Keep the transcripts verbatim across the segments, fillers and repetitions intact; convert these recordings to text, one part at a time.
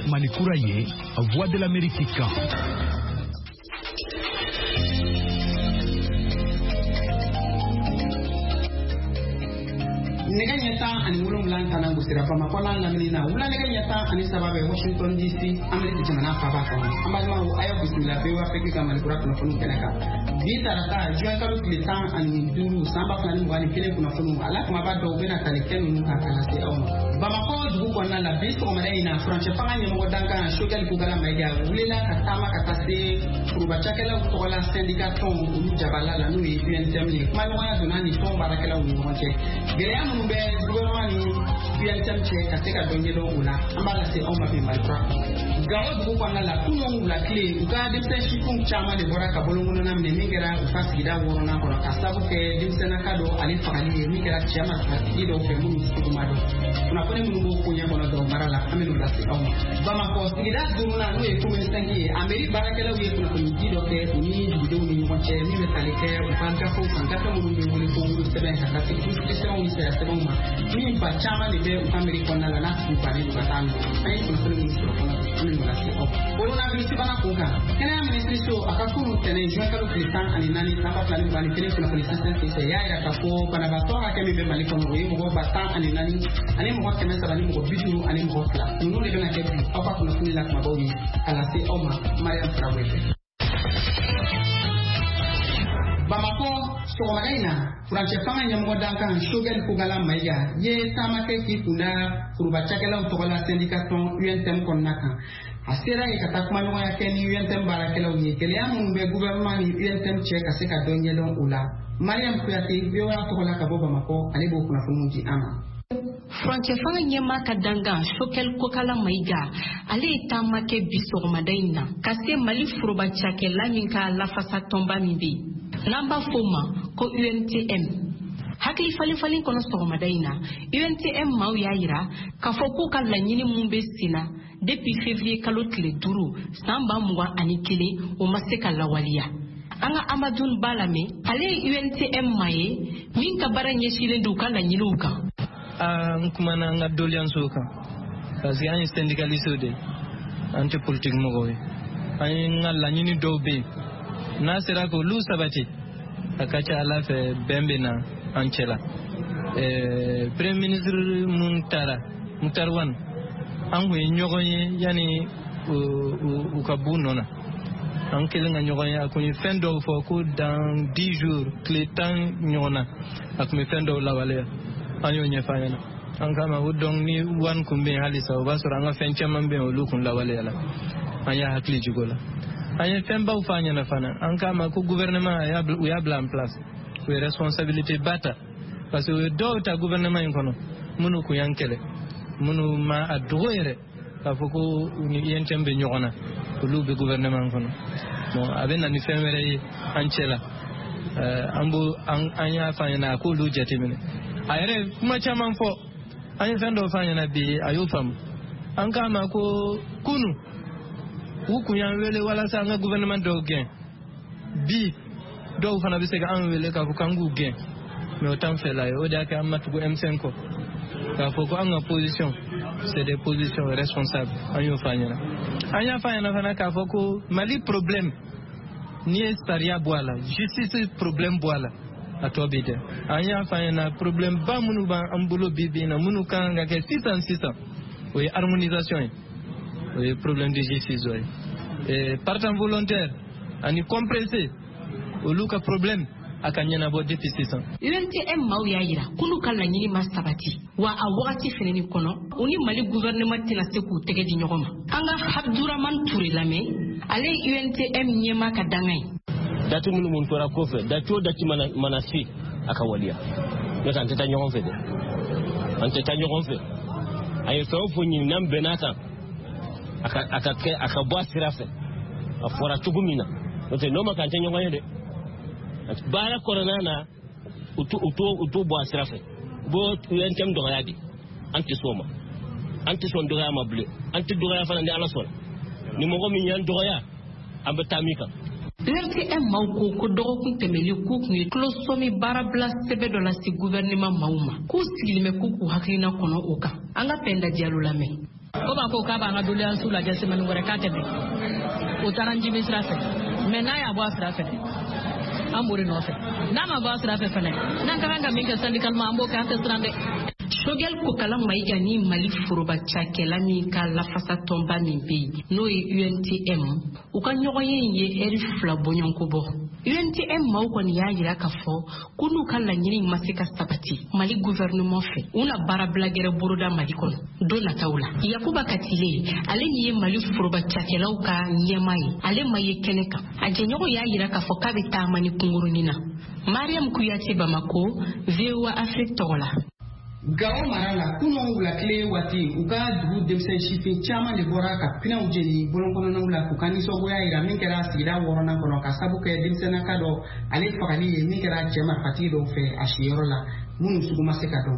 Manikura Ye, Voix de l'Amérique. Nega nyata ani mulum lan tanang busira pama konan lamina ula nega nyata ani sababe Washington D C Amerika jamana papa ko amal ma ayo bismillah be wa feki kamal kurat na funu kenaka bi tarata juan kalu klitan ani duru samba plan ngani kele kuna funu ala kuma ba do bena tale kenu ka kana se awma bama ko dugu konna la bi ko mare ina franche fanga nyamo danka shogal kugala maiga ulela katama katase kuruba chakela ko la syndicat ton jabala la nui U N T M kuma wana donani ton barakela wu monche gele amu be gouvernement ni U N T M che katika dongelo ula ambala se on mapi malpra gawo dugu kwa la kuno la clé uka dimse shikung chama de bora kabolo ngono na mnengera ufasigida worona kono kasabu ke dimse na kado ali fakali mingera chama kakido ke mungu sikumado tunapone mungu kunya kono do marala amenu la se on bama ko sigida duruna no e kuma sangi ameri barakela wi kuna kunjido ke ni jido ni monche ni metalike ufanka ko ufanka mungu ni ko mungu sebe kakati kisera ni se se ma ni pa chama ni be ameri kona la na ku pare batang ai kuna kuna ni so kono amenu la se on corona virus bana kuka kana ministry so akakuru tene juan kalu kritan ani nani samba plani bani kile kuna kuna sense se ya ira kako bana bato akemi be maliko no yi mo batan ani nani ani mo kene sa bani mo bidu ani mo kla nunu le bana kebi apa kuna kuna la kuma bawi ala se oma Mariam Traoré Bamako Somaina Franche fanga nyamo danka shogel kugala maiga ye tamake ki kuna kuruba chakela utokola syndication U N T M konnaka asira ikata kuma nyoma yake ni U N T M barakela uye kele amu be gouvernement ni U N T M cheka seka donyelo ula Mariam Kuyati bewa tokola kabo Bamako alibo kuna fumunji ama Franche fanga nyema kadanga shokel kokala maiga ale tamake biso madaina kase mali furuba chakela minka lafasa tomba mimbi Namba foma ko U N T M hakili fali fali kono so madaina U N T M mau yaira ka foku ka lanyini mumbe sina depuis février kalotle duru samba mwa anikile o maseka lawalia anga Amadou Balame ale U N T M maye minka baranye shile duka lanyini uka ah nkumana nga dolianso ka parce que un syndicaliste de anti politique mo ay nga lanyini dobe nasira ko lu sabati akacha ala fe bembena anchela eh premier ministre muntara mutarwan ango nyogoye yani u kabunona ankele nga nyogoye akuni fendo fo ko dans dix jours clétan nyona akumi fendo lawale anyo nyefanya ankama udong ni wan kumbe halisa obasura nga fencha mambe olukun lawale ala anya hakli jigola anya femba ufanya na fana ankama ku gouvernement ya ya blanc place ku responsabilité bata parce que do ta gouvernement inkono munu ku yankele munu ma adroere ka foko ni yentembe nyogona ku lube gouvernement inkono bon abena ni femere anchela ambu anya fanya na ku lu jetimene ayre kuma chaman fo anya fendo fanya na bi ayufam ankama ko kunu wuku yan wele wala sa nga gouvernement do gen bi do fana bi se ga an wele ka ko kangu gen mais autant fait là o da ka amatu ko M cinq ko ka fo ko anga position c'est des positions responsables ayo fanyana anya fanyana fana ka fo ko mali problème ni estaria boala justice problème boala atobide anya fanyana problème ba munu ba ambulo bibi na munu kanga ke six cents six cents oui harmonisation le problème de justice et partant volontaire ani compressé au luka problème akanyana bo déficit U N T M mau yaira kunu kala nyini mastabati wa a wakati feneni kono uni mali gouvernement tina seku tege di nyogoma anga Abdourahmane Touré lame ale U N T M nyema ka dangai datu munu mun tora kofe datu dati mana manasi akawalia nota anteta nyogon fede anteta nyogon fe ayo so fo nyi nam benata aka aka aka boa sirafe afora tugumina note noma kan tenyo ngayede bara corona na utu utu utu boa sirafe bo yentem do yadi anti soma anti son do ma bleu anti do ya fana ndi ala sol ni mo gomi nyan do ya ambatamika U N T M mauko ko dogo kun temeli ku kun klosomi barabla sebe do la si gouvernement mauma ku sigilime ku ku hakina kono oka anga penda dialo lame ko ba ko ka ba nga dole su la jesse manu gore ka tebe o taranji misra fe me na ya bo asra fe amburi no fe na ma bo asra fe fe nan ka nga mi ka syndical ma ambo ka ta strande Shogel Kokala Maiga ni Mali Furuba Chakela ni ka lafasa tomba ni bi no U N T M uka nyogoye ye eri fla bonyankobo U N T M ma uko ni ya yira ka fo kunu kala nyini masika sabati Mali gouvernement fe una bara blagere buruda Mali kono dona taula Yakuba Katile ale ni ye Mali Furuba Chakela uka nyemai ale maye keneka aje nyogo ya yira ka fo kabita mani kunguru nina Mariam Kuyati Bamako V O A Afrique Tola Gawo marala kuno wula kile wati uka dugu demsen shifin chama de bora ka pina ujeni bolongono na wula kukani sogo ya ira minkera sigida worona kono ka sabu ke demsen na kado ale fakali ye minkera chema fati do fe ashiyoro la munu sugu maseka do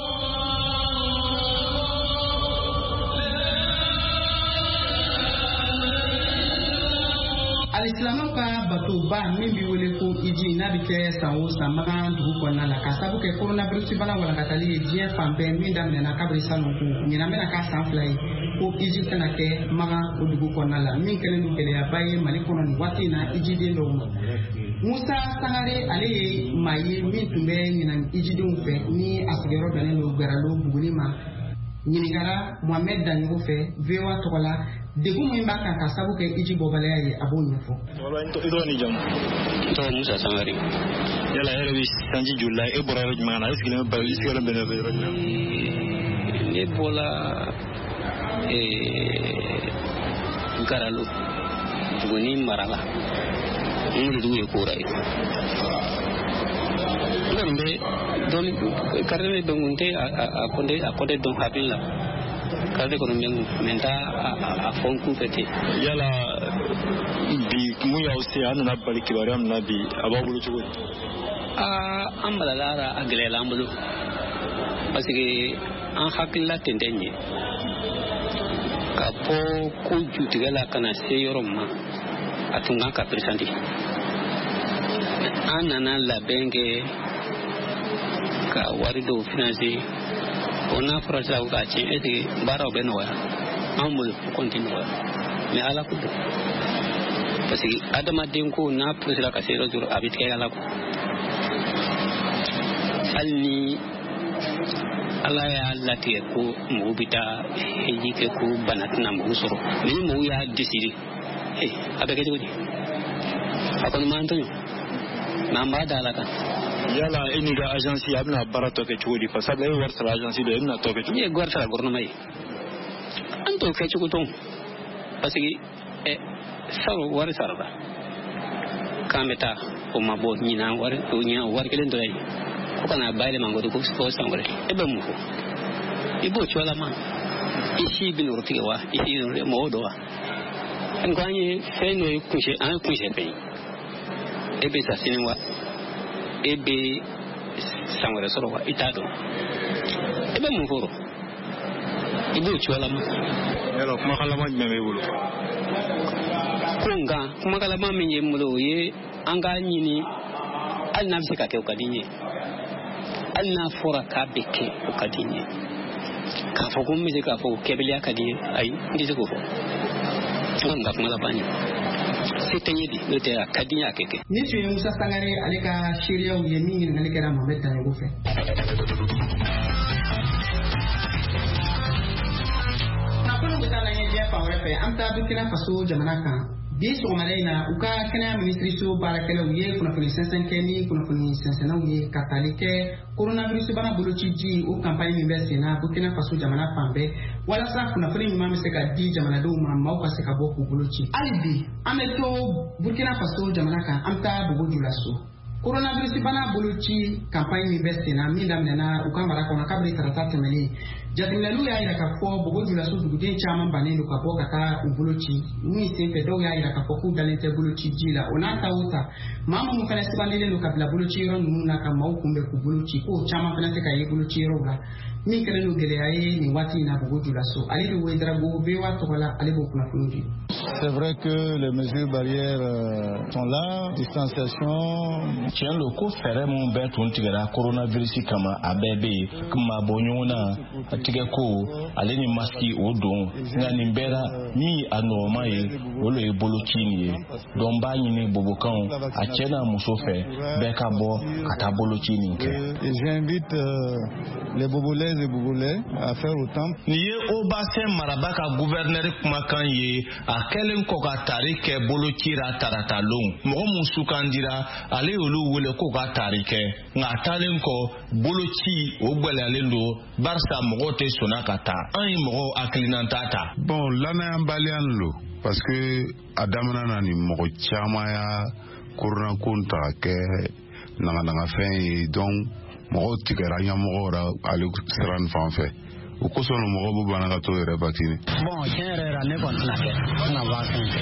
Al-Islamu ka batu ba mimbi wele ko iji na bike sanwo samaga dugu konna la kasabu ke coronavirus bana wala katali je fambe minda mena kabri salon ko nyina mena ka sanflay ko iji tana ke maga dugu konna la min kele ni kele ya baye mali kono ni wati na iji de ndo Musa Sangare ale maye min tumbe nyina iji de fe ni asgero bene no garalo buguni ma nyini gara Mohamed Dango fe vewa tokola Degu mo imbaka ka sabu ke iji bobale ay abun yefo wala into ido ni jam to Musa Sangare yala yere wi sanji julla e bora roj mana iskile ba iskile bene be roj ne bola e garalu goni marala ngi duwe ko ray ngambe don karne dongunte akonde akonde don habilla kalde ko men menta a fonku fete yala bi mu ya usi an na bari kibaram na bi ababulu chugo a ambala lara agle lambulu parce que an hakilla tendenye ka po ku jutigala kana seyoroma atunga ka presenti anana la benge ka warido finance ona frasa ka ci eti baro benoya amul continue me ala ko parce que adama denko na presira ka sero juro abit kay ala ko alni ala ya lati ko mo bita heji ke ko banatna mo soro ni mo ya disiri eh abeke jodi akon mantonyo namba dalaka yala iniga agence abna barato ke chudi fa sabe warta agence de na to ke chudi ye gorta gorno mai anto ke chugo ton parce que e saro war sarba kameta o mabo nyina war to nyina war ke den do ay ko kana bayle mango ko ko sangore e be mu ko ibo chola ma isi bin urti wa isi no mo do wa ngani fe no kushe an kushe pe e be sa sinwa ebe sangwere soro wa itado ebe muforo ibu chuala ma yalo kuma kala ma me wulu kunga kuma kala ma minye mulo ye anga nyini alna bisika ke ukadinye alna fora ka beke ukadinye ka fo gummi je ka fo kebeli akadinye ai ndize ko fo ngam kuma la banyo Setanyedi note akadinya keke ni tuye Musa Sangare alika shiriya uye mingi ngalika na Mohamed Dango fe na kono mutala nyeje pa wepe amta Burkina Faso jamanaka biso marina uka kana ministry so barakela uye kuna kuna sensen keni kuna kuna sensen uye katalike coronavirus bana buluchiji u campagne investi na Burkina Faso jamana pambe wala sa kuna kuna mama seka di jamana do mama uka seka boku buluchi alibi ameto Burkina Faso jamana kan amta bugu julaso coronavirus bana buluchi campagne investi na minda mena uka maraka na kabri karata temeli jadimelu ya ira kafo bugu julaso dugu chama banendo kapo kata ubuluchi ni sempe do ya ira kafo ku dalente buluchi jila onata uta mama mufana sibandile ndo kabla buluchi ro nuna kama ukumbe ku buluchi ko chama fana seka ye buluchi ro la ni kele no gele aye ni wati na bugu julaso ali do wedra go bewa to wala ali bo kuna funuji C'est vrai que les mesures barrières euh, sont là, distanciation. Tiens le ko fere mon bet on tigara coronavirus kama abebe kuma bonyona atiga ko aleni maski odon ngani mbera mi anoma ye olo e bolokini don ba nyini bobokan a chena musofe beka bo ata bolokini nke. J'invite euh, les bobolais et bobolais à faire autant. Niye obase marabaka gouverneur kumakan ye a kelen ko ka tarike bolokira taratalon mo musukandira ale olu wele ko ka tarike nga talen ko boloki ogbelalendo barsa mo te sonakata an mo aklinantata. Bon lana ambalian lo parce que adamana na ni mo chama ya corona konta ke nanga nanga fin donc mo tigara nya mo ra ale sran fanfe o ko sono mo bu bana to re vaccine. Bon chere ra ne kon na ke na vaccine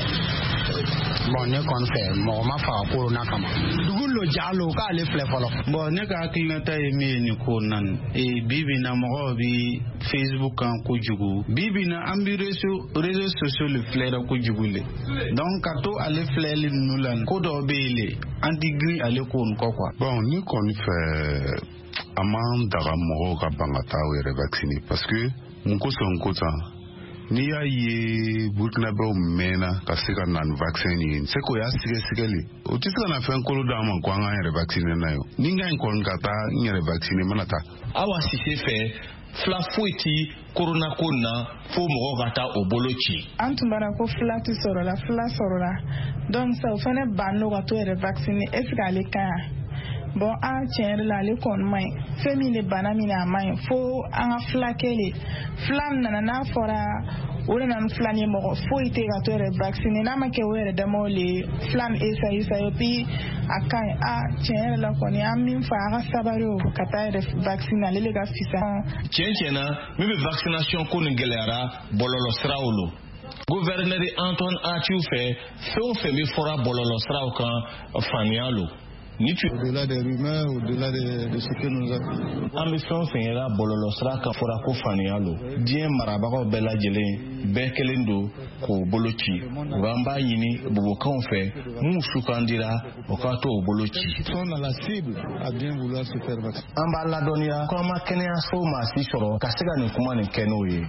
bon ne kon fe mo ma fa corona kama dugulo jalo ka le fle folo. Bon ne ka aklinata e me ni ko nan e bibi na mo bi Facebook kan ko jugu bibi na ambi réseaux réseaux sociaux le fle ko jugule donc kato ale fle le nulan ko do bele antigri ale ko ko quoi. Bon ni kon fe aman daga mo ka bangata we vacciner parce que mon ko son kota ni ya ye Burkina Faso mena ka sika nan vaccine ni se ko ya sige sigeli o tisika na fen ko da man ko an ya vaccine na yo ni ngan ko ngata ni ya vaccine manata awa si se fe fla fuiti corona kona fo mo gata obolochi antuma ko fla tu sorola fla sorola donc ça fene banno ga to ya vaccine escale ka bon a tiens la le kon mai femine banamina mai fo an flakele flan na na fora wala nan flani mo fo ite ga to re vaccine na make were da mo le flan esa esa yopi akai a tiens la kon ya min fa ga sabaro kata re vaccine le le ga fisa tiens tiens na mi be vaccination ko ngelera bololo srawlo gouverneur Antoine Atioufe fo fe mi fora bololo sraw kan fanialo. Au-delà des rumeurs, au-delà de, de ce que nous avons. Ambition finira bololo sra ka fora ko fanialo. Dien marabago bela jele bekelendo ko bolochi. Ramba yini bugo konfe mu sukandira okato bolochi. Sont dans la cible à bien vouloir se faire vacciner. Amba la donia ko ma kenya so ma si soro kasega ni kuma ni kenoye.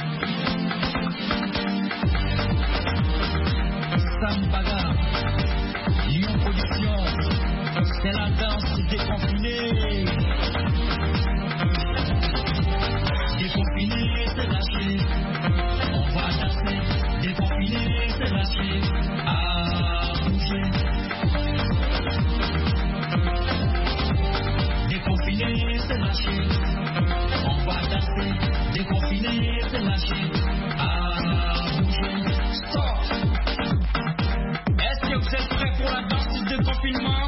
Sambaga. Une position. C'est la danse déconfinée. Déconfinée, c'est lâché. On va danser. Déconfinée, c'est lâché. À bouger. Déconfinée, c'est lâché. On va danser. Déconfinée, c'est lâché. À bouger. Stop. Est-ce que vous êtes prêts pour la danse de confinement?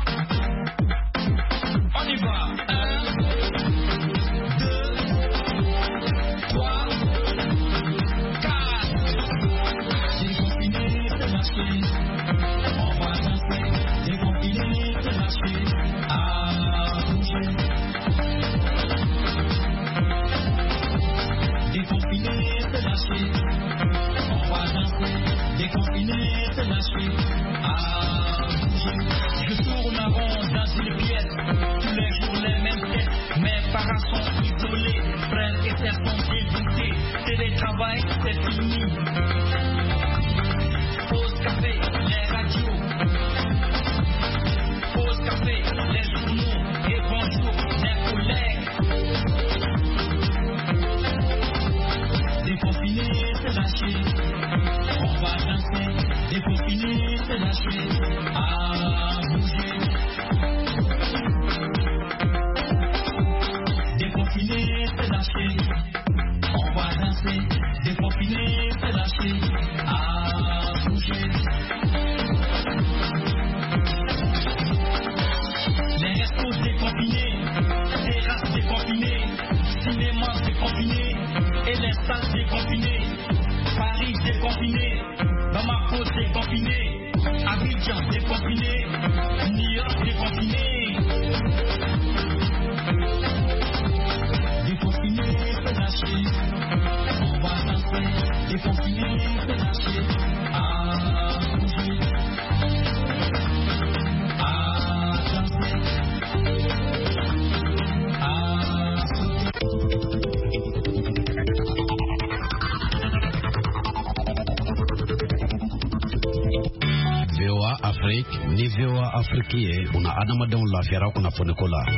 On y va. Un, deux, trois, quatre. Déconfiné, c'est lâché. On va danser. Déconfiné, c'est lâché. À bouger. Déconfiné, c'est lâché. On va danser. Déconfiné, c'est lâché. À bouger. Je tourne en rond dans une pièce. Tous les jours les mêmes têtes. Mes parents sont isolés. Frères et sœurs sont dégoûtés. Télétravail, c'est fini. Pause café, les radios. Pause café, les journaux. Et bonjour, les collègues. Déconfiné, c'est lâché. On va danser. Déconfiné, c'est lâché. À bouger. Déconfiné, c'est lâché. On va danser. Déconfiné, c'est lâché. À bouger. Les restos déconfinés, terrasses déconfinées, cinéma déconfiné et les salles déconfinées. Paris déconfiné, Bamako déconfiné, Abidjan déconfiné, New York déconfiné. Déconfiné, c'est lâché. On va danser. Déconfiné, c'est lâché. Afrique ni V O A Afrique ye una adamadenw lafiyara kunnafoni ko la.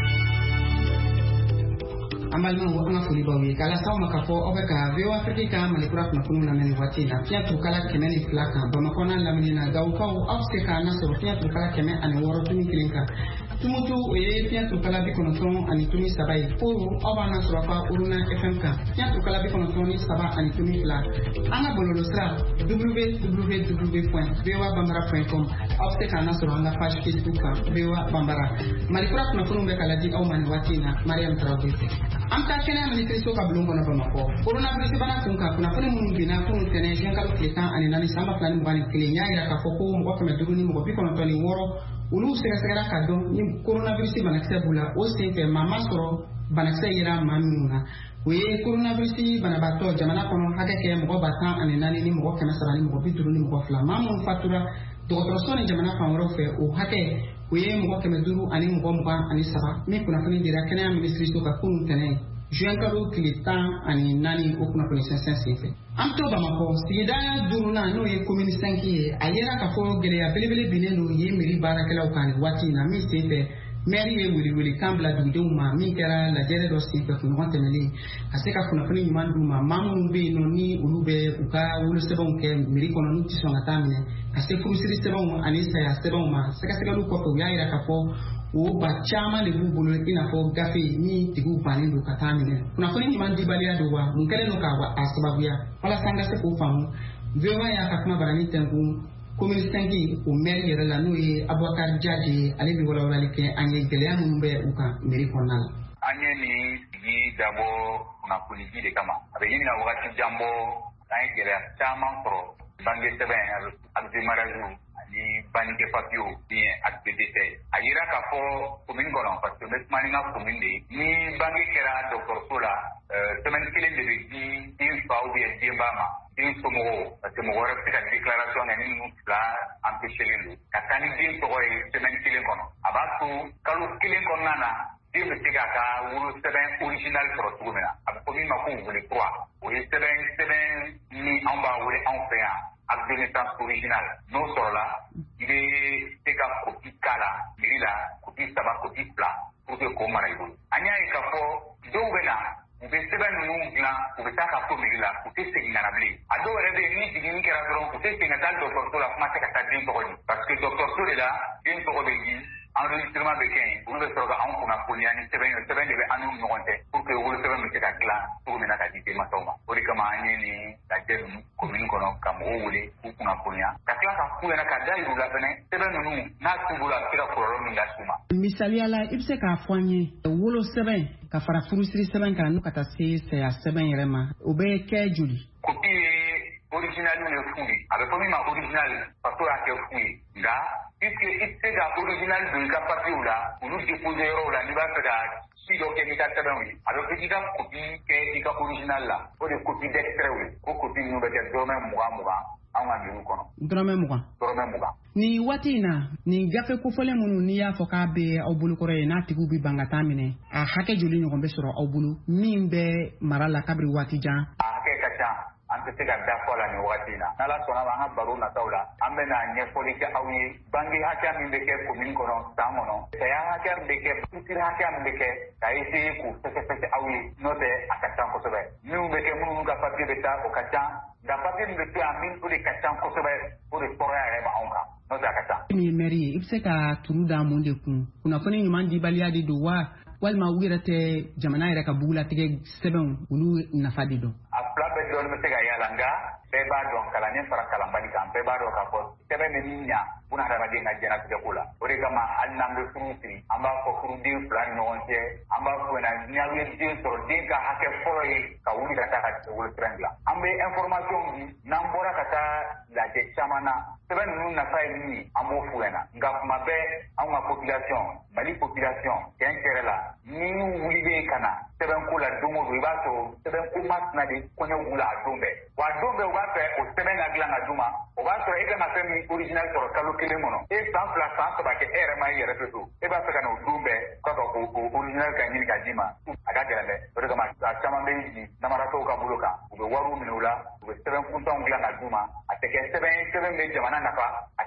Amalma wo anga fuli bawi kala saw makafo obeka V O A Afrique ka mali kura kunnafoni na meni watina fiya tukala kemeni flaka bamakona lamini na gauka obsteka na so fiya tukala keme ani woro tumi kilinka tumutu e fiya tukala bikonoton ani tumi sabai poro obana surafa uruna F M ka fiya tukala bikonoton ni saba ani tumi fla anga bololo sra w w w point v o a bambara point com obsteka na so anga page Facebook ka V O A Bambara mali kura kunnafoni be kala di au mani watina Mariam Traoré amta kene ministre so ka blongo na bamako corona virus bana kunka kuna fune mun bina kun tene jenkalo kletan ani nani samba plan bani klenya ira ka foko mo ko me duguni mo bi kono toni woro ulu sega sega ka do ni corona virus bana ksebula o sente mama soro bana kseyira mamuna we corona virus bana bato jamana kono hade ke mo batan ani nani ni mo ko me sarani mo bi duguni mo ko fla mamun fatura do to ni jamana kan woro fe o hake we mo ko me duru ani mo ko ani saba mi kuna fune dira kene ministre so ka kun tene jenkalo kletan ani nani o kuna fune sensen sefe amto bamako sigida duruna no ye commune cinq ye ayera ka fo gele ya belebele bineno ye meri barakela o kan wati na mi sefe meri ye wili wili kambla dude uma mi kera la jere do sefe ko no temeli aseka kuna fune yumandu ma mamu be no ni ulube uka wulu sebon ke meri kono nuti songa tamine ase furusiri sebon ani sa ya sebon ma seka seka lu ko ko ya ira ka fo o ba chama le bubulu ina fo gafe ni tigu pani do katamine kuna funi ni mandi balia do wa mungele no ka wa asababu ya wala sanga se ko famu vewa ya ka kuma barani tengu commune tangi o maire yere la no ye Aboubacar Diadje ale bi wala wala ke anye gele anu be uka meri konal anye ni yi dabo na kuniji de kama abe yini na wakati jambo anye gele chama pro bangi seben alzi maraju ni banike papio ni activité ayira ka fo commune gono parce que mesmani na commune de ni bangi kera docteur Sola semaine kile de di in fa ou bien dimbama din somo parce que mo wara fika déclaration na ni la empêcher le katani din to koy semaine kile gono abatu kalu kile gono nana din be tika ka wulu seben original pro tumena ab commune ma ko wulu trois o seben seben ni amba wulu en fait Afghanistan original non solo là il est c'est qu'à copie kala il là copie ça va copie plat pour que comme marigo anya ikafo do bena ube seben nous blanc ube ta ka ko mi là pour que c'est inanable ado rebe ni digini kera dron pour que c'est natal docteur la kuma ta ka din to parce que docteur Sola là din to be gi enregistrement de quinze pour le soroga on kuna polia ni seben seben de anu ngonte pour que vous seben mi ta kla pour mena ka di ma toma ori kama ani ni la dem commune kono kam o wole ku kuna polia ka kla ka ku na ka dai ru la bene seben nu na tu bula kira kororo mi la suma misali ala ibse ka fanye wolo seben ka fara furusiri seben ka nu kata se se ya seben yerema obe ke juli copie original ne fuli avec comme ma original parce que a ke fuli nga puisque c'est la original de la papier là pour nous déposer là ni va faire si donc il y a ça oui alors que il y a copie que il y a original là pour des copies d'extrait oui pour copie nous va dire domaine moi moi awa ni kono drame muga drame muga ni watina ni gafe ko fole munu ni ya foka be obulu kore na tigu bi bangata mine a hake joli ni gombe soro obulu min be marala kabri watijan a hake kacha ante tega da fola ni watina nala sona ba habaru na taula amena nye foli ka awi bangi haka min be ke commune kono tamono ya haka be ke tutira haka min be ke kaisi ku sese sese awi note akata ko sobe ni be ke munu ga papier be ta o kacha da papier be ta min ko de kacha ko sobe ko de pora ya ba onka note akata ni meri ibse ka turuda munde kun kuna fani nyuman di balia di do wa walma wirate jamana ira ka bula tige seben ulu nafadi do afla be do me tega yalanga be ba don kala ne fara kala mbali kan be ba do ka ko tebe me ninya buna hada de na jena tege kula ore kama annambe fruitri amba ko fruit plan no onte amba ko na nyawe din so din ka hake foro yi ka wuli ka ta ka wul trangla ambe information bi nambora kata la je chamana tebe nu na fa ni ambo fuena ngapma be anga population mali population kenkere la ni wuli be kana tebe ko la domo do ba so tebe ko mas na de ko ne wula dombe wa dombe wa pe o tebe na gla na duma o ba so e ga na fe mi original so kalo kele mono e sans la sans ba ke ere ma yere peto e ba fe kana dombe ko ko original ka ni ka jima aga gele o ga ma chama be ni na mara to ka buloka o be waru minula o be tebe ko ton gla na duma a te ke tebe tebe me jamana na fa a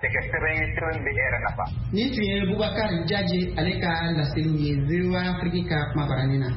tɛ kɛ sɛbɛn ye sɛbɛn bɛ e yɛrɛ nafa. Ni tun ye Bubakar Jaji ale ka laseliw ye V O A Afrique ka kuma barani na.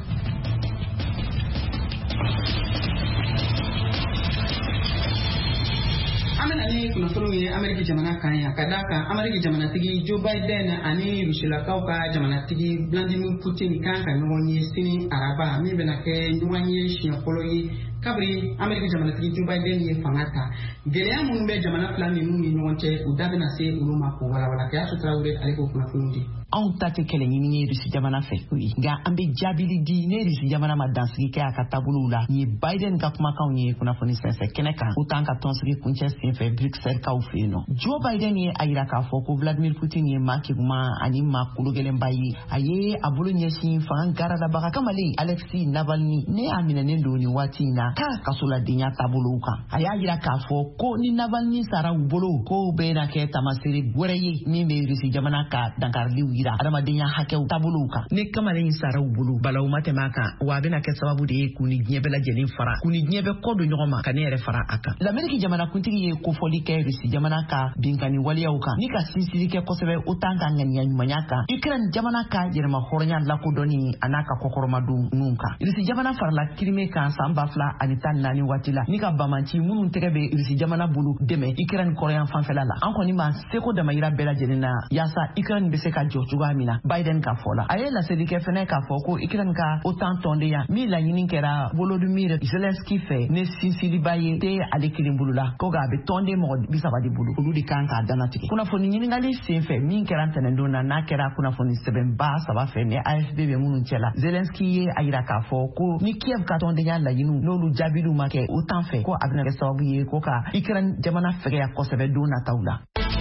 Amena ni kunnafoniw ye Ameriki jamana kan ya ka da kan Ameriki jamanatigi Joe Biden ani Rusilakaw ka jamanatigi Vladimir Putin kan ka ɲɔgɔn ye sini araba min bɛna kɛ ɲɔgɔn ye siɲɛ fɔlɔ ye kabiri Ameriki jamanatigi Joe Biden ye fanga ta. Gɛlɛya minnu bɛ jamana fila ninnu ni ɲɔgɔn cɛ u da bɛna se olu ma k'o walawala k'a sutura wele ale k'o kunnafoniw di. Anw ta tɛ kɛlɛ ɲini ye Rusi jamana fɛ nka an bɛ jaabili di ne Rusi jamana ma dansigi kɛ a ka taabolow la ni Biden ka kumakanw ye kunnafoni sɛnsɛn kɛnɛ kan o t'an ka tɔnsigi kuncɛ senfɛ Bruxelles kaw fɛ yen nɔ. Joe Biden ye a yira k'a fɔ ko Vladimir Putin ye maa keguma ani maa kologɛlɛnba ye a ye a bolo ɲɛsin fanga garadabaga kamalen Alexei Navalny ne a minɛnen don nin waati in na k'a kasoladenya taabolow kan a y'a yira k'a fɔ ko ni Navalny sara u bolo ko bɛna kɛ tamasere wɛrɛ ye min bɛ Rusi jamana ka dankariliw yira adamadenya hakɛw taabolow kan ne kamalen sara u bolo balawu ma tɛmɛ a kan wa a bɛna kɛ sababu de ye k'u ni diɲɛ bɛɛ lajɛlen fara k'u ni diɲɛ bɛɛ kɔ don ɲɔgɔn ma ka ne yɛrɛ fara a kan. L'Amérique jamanakuntigi ye kofɔli kɛ Rusi jamana ka binkani waleyaw kan ni ka sinsiri kɛ kosɛbɛ o t'an ka ŋaniya ɲumanya kan Ukraine jamana ka yɛrɛma hɔrɔnya lakodɔnni a n'a ka kɔkɔrɔmadonninw kan. Rusi jamana farala Crimée kan san ba fila ani tan naani waati la ni ka bamanci minnu tɛgɛ bɛ Rusi jamana bolo dɛmɛ Ukraine kɔrɔyan fanfɛla la an kɔni ma seko damayira bɛɛ lajɛlen na yaasa Ukraine bɛ se ka jɔ cogoya min na Biden ka fɔ la a ye laselikɛ fɛnɛ k'a fɔ ko Ukraine ka OTAN tɔndenya min laɲini kɛra Volodymyr Zelensky fɛ ne sinsiriba ye tɛ ale kelen bolo la ko a bɛ tɔnden mɔgɔ bi saba de bolo olu de kan k'a danatigɛ. Kunnafoni ɲininkali senfɛ min kɛra ntɛnɛndon na n'a kɛra kunnafoni sɛbɛnba saba fɛ ni A F P bɛ minnu cɛ la Zelensky ye a yira k'a fɔ ko ni Kiev ka tɔndenya laɲiniw n'olu jaabiliw ma kɛ OTAN fɛ ko a bɛna kɛ sababu ye ko ka Ukraine jamana fɛgɛya kosɛbɛ don nataw la.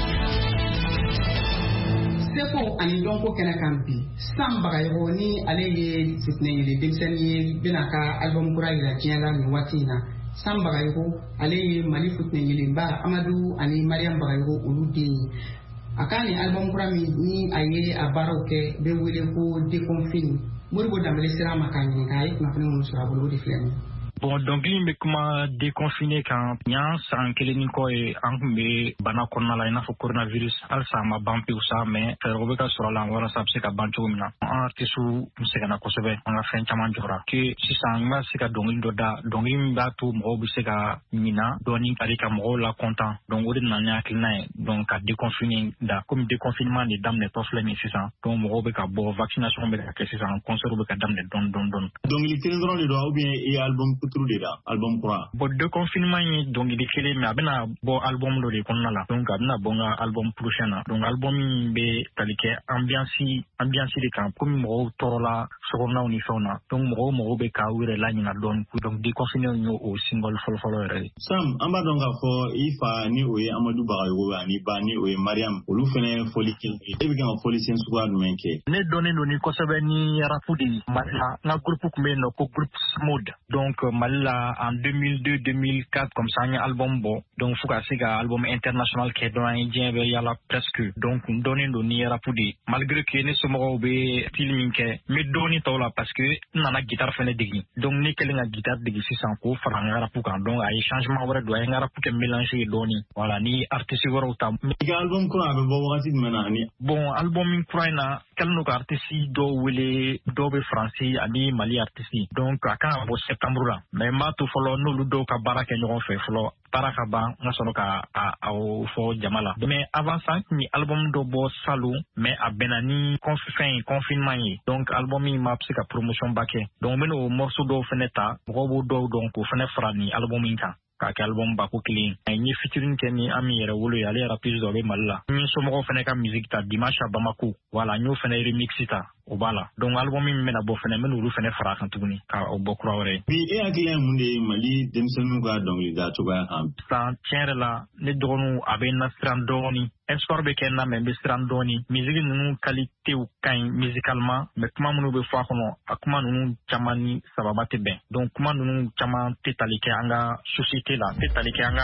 Seko ani dɔnko kɛnɛ kan bi Sam Bagayogo ni ale ye sitinɛɲɛli denmisɛnnin ye bɛna ka album kura yira diɲɛ la nin waati in na. Sam Bagayogo ale ye Mali sitinɛɲɛlenba Amadu ani Mariam Bagayogo olu den ye. A ka nin album kura min ni a ye a baaraw kɛ bɛ wele ko Déconfine. Moribo Dambele sera ma k'a ɲininka a ye kunnafoni minnu sɔrɔ a bolo o de filɛ nin ye. Bon, dɔnkili in bɛ kuma déconfiné kan yan san kelen ni kɔ ye an kun bɛ bana kɔnɔna la i n'a fɔ coronavirus halisa a ma ban pewu sa mais fɛɛrɛw bɛ ka sɔrɔ a la walasa a bɛ se ka ban cogo min na an artisiw kun sɛgɛnna kosɛbɛ an ka fɛn caman jɔra ke sisan n b'a se ka dɔnkili dɔ da dɔnkili min b'a to mɔgɔw bɛ se ka ɲina dɔɔni kari ka mɔgɔw la kɔntan donc o de nana ni hakilina ye donc ka déconfiné da komi déconfinement de daminɛtɔ filɛ nin sisan donc mɔgɔw bɛ ka bɔ vaccination bɛ ka kɛ sisan concert bɛ ka daminɛ dɔɔni dɔɔni dɔɔni. Dɔnkili kelen dɔrɔn de don ou bien i album kuturu de da album kura. Bon, déconfinement ye dɔnkili kelen mais a bɛna bɔ album dɔ de kɔnɔna la donc a bɛna bɔ n ka album prochain na donc album min bɛ tali kɛ ambiance ambiance de kan komi mɔgɔw tɔɔrɔla sokɔnɔnaw ni fɛnw na donc mɔgɔw mɔgɔw bɛ k'aw yɛrɛ laɲina dɔɔni donc déconfiné ye o symbole fɔlɔfɔlɔ yɛrɛ ye. Sam an b'a dɔn k'a fɔ i fa ni o ye Amadu Bagayogo ani ba ni o ye Mariam olu fɛnɛ fɔli kelen e bɛ kan ka fɔli sen suguya jumɛn kɛ? Ne dɔnnen don ni kosɛbɛ ni rapu de ye Mali la n ka groupe kun bɛ yen nɔ ko groupe Smooth donc Mali la en deux mille deux deux mille quatre comme ça an ye album bɔ donc fo ka se ka album international kɛ donc an ye diɲɛ bɛɛ yala presque donc n dɔnnen don ni rapu de ye malgré que ne somɔgɔw bɛ style min kɛ n bɛ dɔɔni tɔw la parce que n nana guitare fɛnɛ degi donc ne kɛlen ka guitare degi sisan k'o fara n ka rapu kan donc a ye changement wɛrɛ don a ye n ka rapu kɛ mélange ye dɔɔni voilà ni artiste wɛrɛw ta. I ka album kura a bɛ bɔ wagati jumɛn na ani. Bon album min kura in na kɛlen don ka artiste dɔw wele dɔw bɛ faransi ani Mali artiste donc a kan ka bɔ septembre la mais n b'a to fɔlɔ n'olu dɔw ka baara kɛ ɲɔgɔn fɛ fɔlɔ baara ka ban n ka sɔrɔ ka a o fɔ jama la mais avant ça n tun ye album dɔ bɔ salon mais a bɛnna ni fɛn confinement ye donc album min ma se ka promotion ba kɛ donc n bɛna o morceau dɔw fɛnɛ ta mɔgɔw b'o dɔw dɔn k'o fɛnɛ fara ni album min kan k'a kɛ album bako kelen ye n ye featuring kɛ ni an min yɛrɛ wolo ye ale yɛrɛ artiste dɔ bɛ Mali la n ye somɔgɔw fɛnɛ ka musique ta Dimanche à Bamako voilà n y'o fɛnɛ remix ta o b'a la donc album min bɛna bɔ fɛnɛ n bɛna olu fɛnɛ fara kan tuguni ka o bɔ kura wɛrɛ ye. Bi e hakili ye mun de ye Mali denmisɛnninw ka dɔnkilida cogoya kan. Sisan tiɲɛ yɛrɛ la ne dɔgɔninw a bɛ n na siran dɔɔni espoir bɛ kɛ n na mais n bɛ siran dɔɔni musique ninnu qualitéw ka ɲi musicalement mais kuma minnu bɛ fɔ a kɔnɔ a kuma ninnu caman ni sababa tɛ bɛn donc kuma ninnu caman tɛ tali kɛ an ka société la tɛ tali kɛ an ka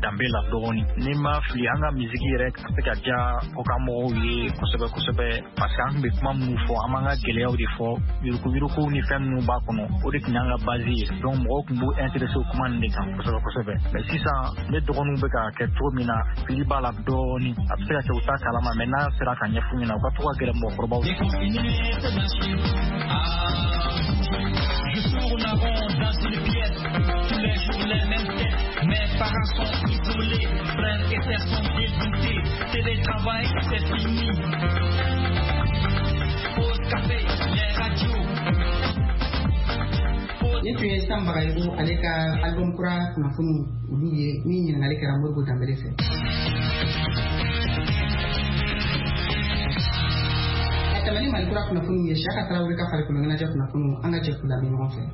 danbe la dɔɔni ni ma fili an ka misiki yɛrɛ ka se ka diya kɔkan mɔgɔw ye kosɛbɛ kosɛbɛ parce que an tun bɛ kuma minnu fɔ an b'an ka gɛlɛyaw de fɔ yuruguyuruguw ni fɛn minnu b'a kɔnɔ o de tun y'an ka base ye donc mɔgɔw tun b'u intéressé o kuma ninnu de kan kosɛbɛ kosɛbɛ mais sisan ne dɔgɔninw bɛ ka kɛ cogo min na fili b'a la dɔɔni a bɛ se ka kɛ u t'a kalama mais n'a sera ka ɲɛf'u ɲɛna u ka to ka gɛrɛ mɔgɔkɔrɔbaw. Je tourne en rond dans une pièce, tous les jours les mêmes têtes. Mes parents sont isolés, frères et sœurs sont dégoûtés. Télétravail, c'est fini. Pause café, les radios. Ni tu es sans bagaille avec un album kura kunnafoni olu ye min ɲininkali kɛra Modibo Dembele fɛ. Tɛmɛni Mali kura kunnafoni ye Siyaka Tarawele ka farikolo ɲɛnajɛ kunnafoni an ka jɛ k'u lamɛn ɲɔgɔn fɛ.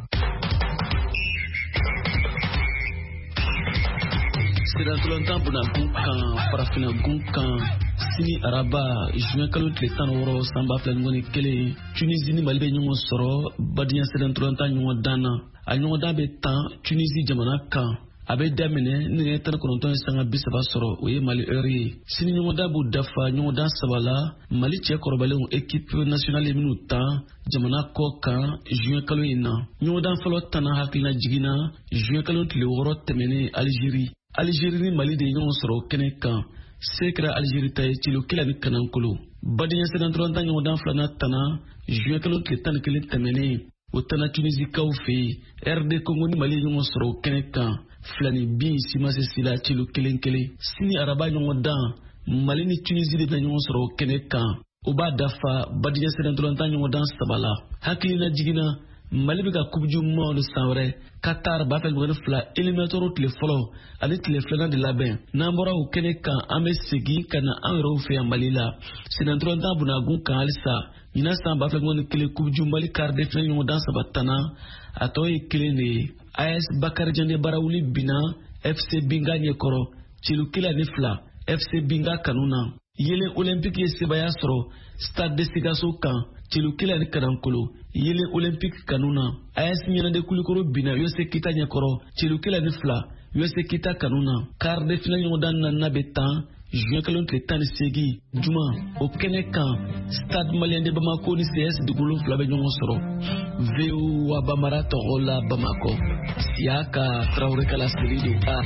Sirantulantan bunakun kan farafinagun kan sini araba juin kalo tile tan ni wɔɔrɔ san ba fila ni kɔni kelen Tunisie ni Mali bɛ ɲɔgɔn sɔrɔ badenya sirantulantan ɲɔgɔn dan na a ɲɔgɔn dan bɛ tan Tunisie jamana kan a bɛ daminɛ nɛgɛ tan ni kɔnɔntɔn ye sanga bi saba sɔrɔ o ye Mali heure ye sini ɲɔgɔn dan b'u dafa ɲɔgɔn dan saba la Mali cɛ kɔrɔbalenw équipe nationale minnu tan jamana kɔ kan juin kalo in na ɲɔgɔn dan fɔlɔ tanna hakilina jiginna juin kalo tile wɔɔrɔ tɛmɛnen Algérie Algérie ni Mali de ye ɲɔgɔn sɔrɔ kɛnɛ kan se kɛra Algérie ta ye cilo kelen ni kanankolo badenya sirantulantan ɲɔgɔn dan filanan tanna juin kalo tile tan ni kelen tɛmɛnen o tanna Tunisikaw fɛ yen R D Congo ni Mali ye ɲɔgɔn sɔrɔ kɛnɛ kan filani bin simase sila cilo kelen kelen sini araba ɲɔgɔn dan Mali ni Tunisie de bɛ ɲɔgɔn sɔrɔ kɛnɛ kan o b'a dafa badenya sirantulantan ɲɔgɔn dan saba la hakilina jiginna Mali bɛ ka coupe du monde san wɛrɛ Qatar b'a fɛ ɲɔgɔn fila éliminatoire tile fɔlɔ ani tile filanan de labɛn n'an bɔra o kɛnɛ kan an bɛ segin ka na an yɛrɛw fɛ yan Mali la sirantulantan bunakun kan halisa ɲinan san b'a fɛ ɲɔgɔn kelen coupe du Mali quart de finale ɲɔgɔn dan saba tanna a tɔ ye kelen de ye A S Bakarijan de Barawuli bina F C Binga ɲɛkɔrɔ cilo kelen ani fila F C Binga kanu na yelen olympique ye sebaya sɔrɔ stade de Sikaso kan cilo kelen ani kanankolo yelen olympique kanu na A S Ɲɛnɛde Kulikoro bina U S Kita ɲɛkɔrɔ cilo kelen ani fila U S Kita kanu na quart de finale ɲɔgɔn dan naaninan bɛ tan juin kalo tile tan ni seegin juma o kɛnɛ kan stade malien de Bamako ni C S dugu wolonwula bɛ ɲɔgɔn sɔrɔ V O wa Bamara tɔgɔ la Bamako Siyaka Tarawele kala seli do a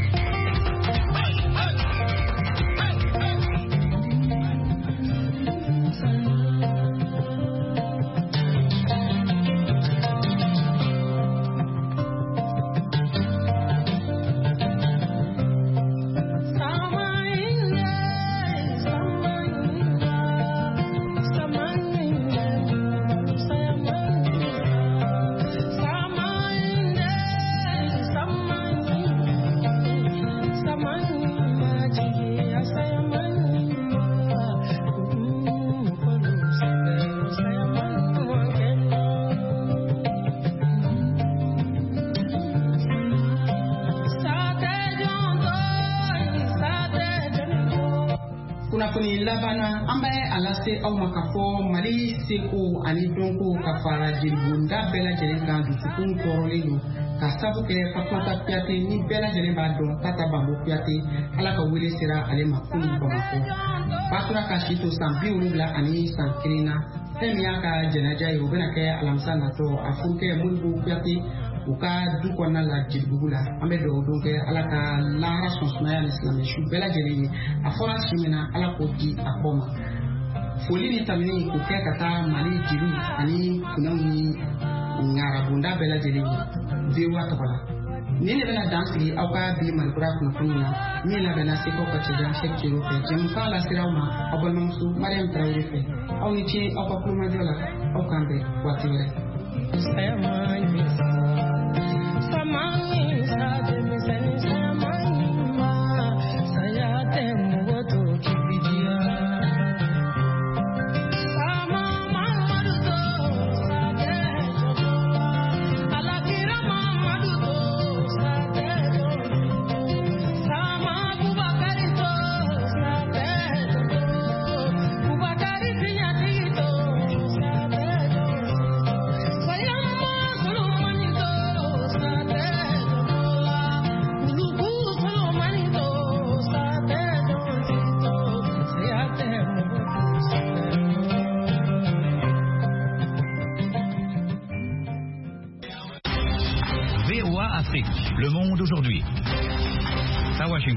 kunnafoni labana an bɛ a lase aw ma ka fɔ Mali seko ani dɔnko ka fara jelibonda bɛɛ lajɛlen kan dusukun tɔɔrɔlen don ka sabu kɛ Fatumata Kuyate ni bɛɛ lajɛlen b'a dɔn Tata Bambo Kuyate Ala ka wele sera ale ma kunun Bamakɔ Fatura ka si to san bi wolonwula ani san kelen na fɛn min y'a ka jɛnɛja ye o bɛna kɛ alamisa natɔ a furukɛ Modibo Kuyate u ka du kɔnɔna la Jelibugu la an bɛ dugawu don kɛ Ala ka lahara sɔn sumaya ni silamɛ su bɛɛ lajɛlen ye a fɔra si min na Ala k'o di a kɔ ma foli ni tamini k'o kɛ ka taa Mali jeliw ani funɛw ni ŋarabonda bɛɛ lajɛlen ye V O A tɔgɔ la nin de bɛna dan sigi aw ka bi Malikura kunnafoni na min labɛnna Sekaw ka cɛjan Sɛki Cero fɛ jɛmukan lasera aw ma aw balimamuso Mariam Tarawele fɛ aw ni ce aw ka kulomajɔ la aw k'an bɛn waati wɛrɛ. Le Monde aujourd'hui. À Washington.